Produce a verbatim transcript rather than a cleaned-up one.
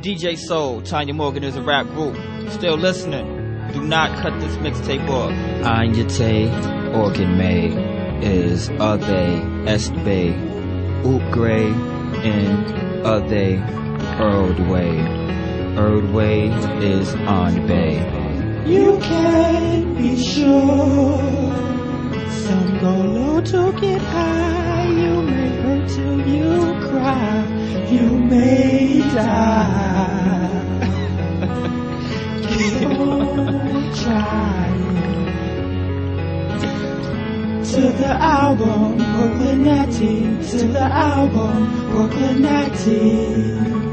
D J Soul, Tanya Morgan is a rap group. Still listening. Do not cut this mixtape off. Anyate Organ May is Ade Estbe Upgrade in Ade Erdway. Erdway is on Bay. You can be sure some go low to get high. You may hurt till you cry. You may die. Keep on trying. To the album, Brooklyn Natty. To the album, Brooklyn Natty.